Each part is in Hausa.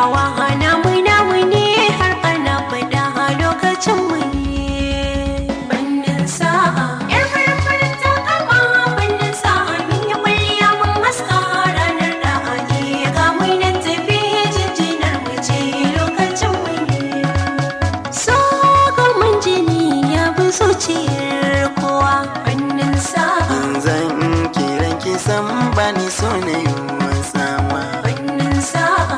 shiryawa namu ne har ana faɗa lokacin mu ne. Fannin sa'a yar farin ta kama fannin sa'a min yi kwalliya mun haska ranar da ake ga mu nan tafi jinjinar mu ce lokacin mu ne. So ga mun jini ya bi zuciyar kowa fannin sa'a. Zan kiran ki san bani so na yi wasawa. Fannin sa'a.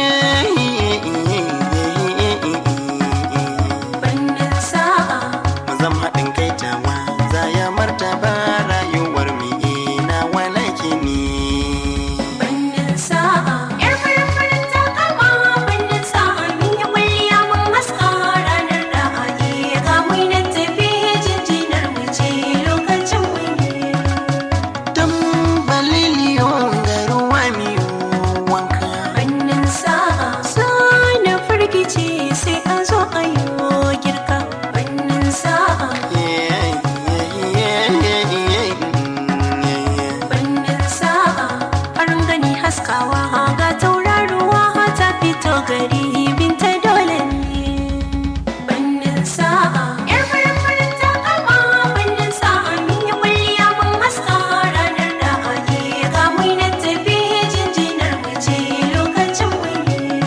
Fannin sa'a. Mazam haɗin kai tawa za ya martaba rayuwar mu ina walaki ne. Fannin sa'a yar farin ta kama fannin sa'a min yi kwalliya mun haska ranar da ake ga mu nan tafi jinjinar mu ce lokacin mu ne. Tambaliliyo ga ruwa miyo wanka. Fannin sa'a sana firgice sai a zo a yi girka. Fannin sa'a. Fannin sa'a farin gani haskawa ga tauraruwa ta fito gari binta dole ne. Fannin sa'a yar farin ta kama fannin sa'a min yi kwalliya mun haska ranar da ake ga mu nan tafi jinjinar mu ce lokacin mu ne.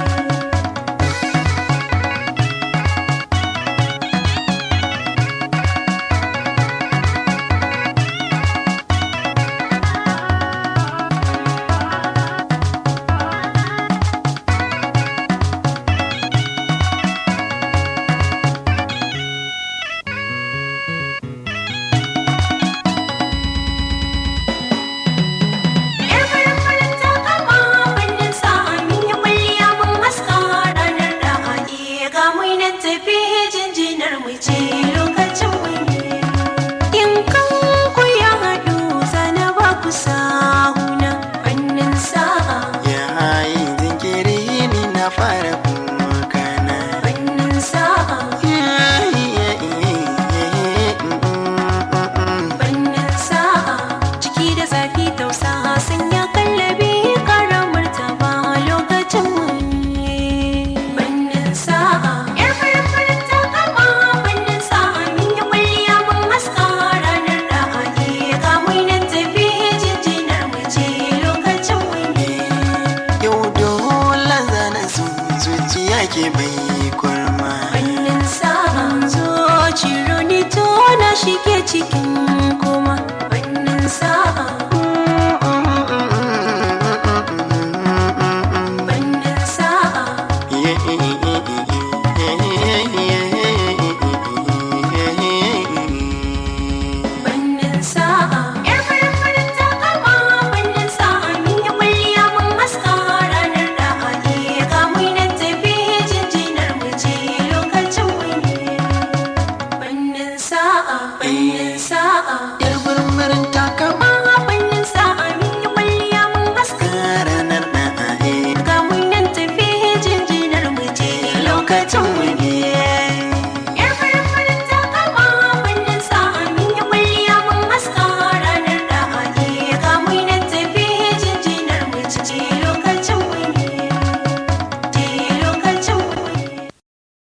Yar farin ta kama fannin sa'a min yi kwalliya mun haska ranar da ake ga mu nan tafi jinjinar mu ce